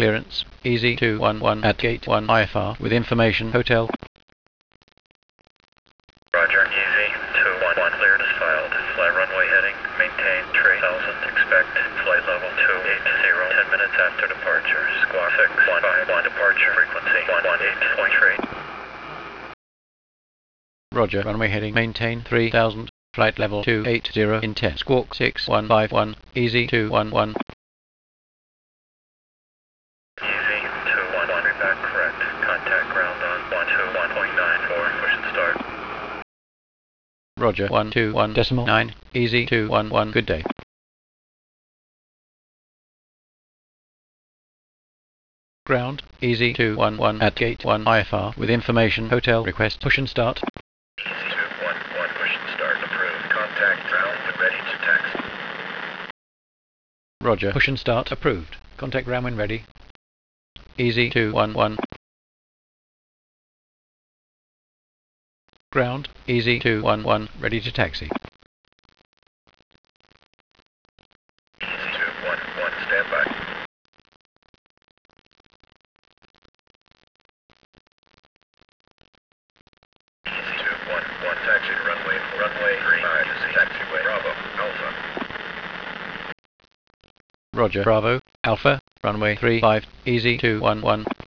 clearance. Easy 211 at gate 1 IFR with information hotel. Roger, easy 211 cleared as filed. Fly runway heading, maintain 3000, expect flight level 280, 10 minutes after departure. Squawk 651 departure, frequency 118.3. Roger, runway heading, maintain 3000, flight level 280 in 10. Squawk 6151, easy 211. Easy 211, reback correct. Contact ground on 121.94, push and start. Roger, 121.9, easy 211, good day. Ground, easy 211 at gate 1 IFR with information hotel request push and start. Easy 211, push and start approved. Contact ground when ready to taxi. Roger, push and start approved. Contact ground when ready. Easy 211. Ground, easy 211, ready to taxi. Easy 211, stand by. Easy 211, taxi runway 35 to taxiway Bravo, Alpha. Roger, Bravo, Alpha, runway 35, easy 211.